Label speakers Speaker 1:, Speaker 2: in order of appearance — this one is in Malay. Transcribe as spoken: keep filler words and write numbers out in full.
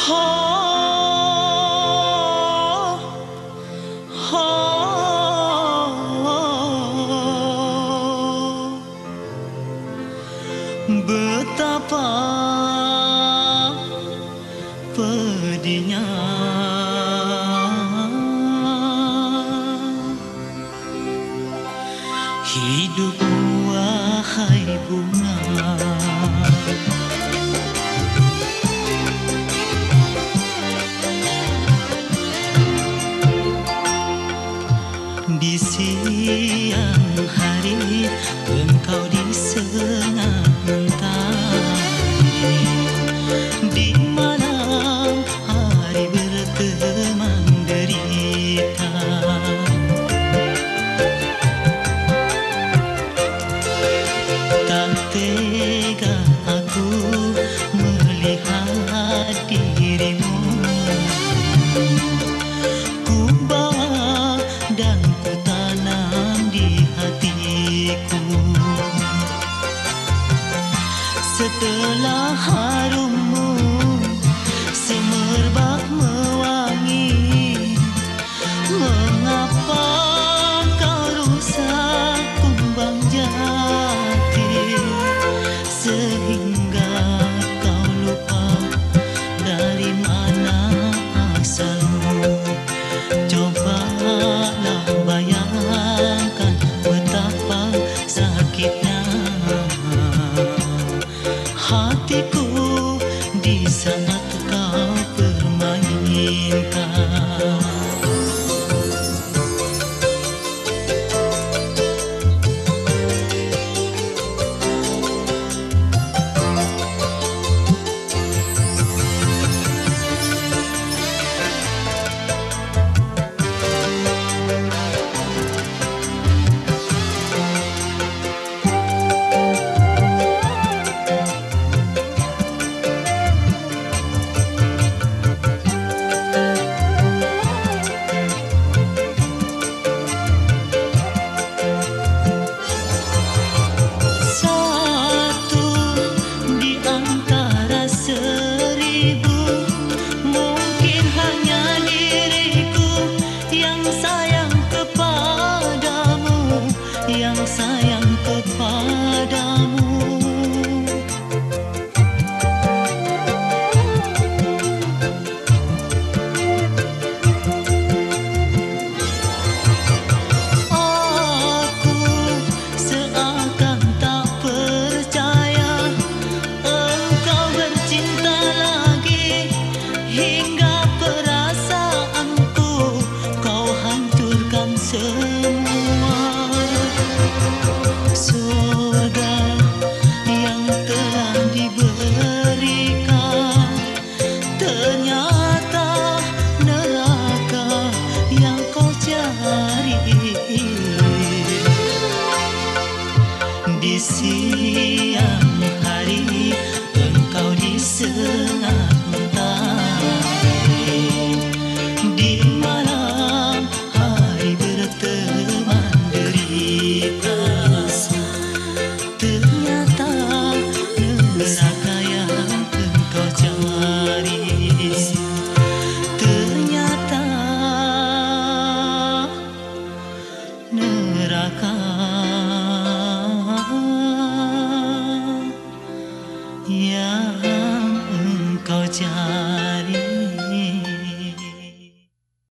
Speaker 1: Betapa pedihnya hidup, wahai bunga. Di siang hari engkau disengat-mentari, di malam hari berteman derita. Tak tega aku melihat dirimu, ku bawa dan ku tanam di hatiku. Setelah harummu semerbak mewangi, mengapa kau rusak kumbang jati, sehingga kau lupa dari mana asalmu. Cobalah bayangkan betapa sakitnya hatiku di saat kau permainkan. Yang sayang kepadamu, aku seakan tak percaya engkau bercinta lagi, hingga perasaanku kau hancurkan semua. Surga yang telah diberikan ternyata neraka yang kau cari. Di siang hari engkau disengat-mentari, di malam hari berteman derita. Ternyata neraka yang engkau cari.